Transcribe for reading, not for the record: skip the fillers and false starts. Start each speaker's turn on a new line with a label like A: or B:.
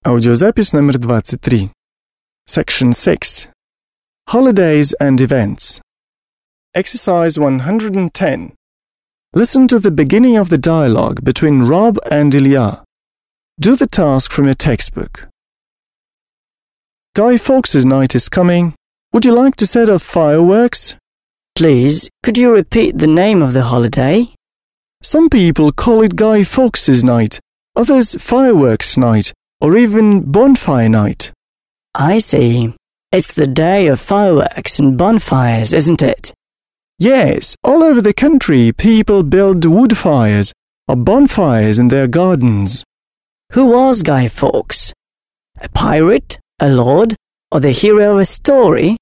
A: Аудиозапись номер 23. Section 6. Holidays and Events. Exercise 110. Listen to the beginning of the dialogue between Rob and Ilya. Do the task from your textbook. Guy Fawkes' night is coming. Would you like to set off fireworks?
B: Please, could you repeat the name of the holiday?
A: Some people call it Guy Fawkes' night, others fireworks night, or even bonfire night.
B: I see. It's the day of fireworks and bonfires, isn't it?
A: Yes, all over the country people build wood fires or bonfires in their gardens.
B: Who was Guy Fawkes? A pirate, a lord, or the hero of a story?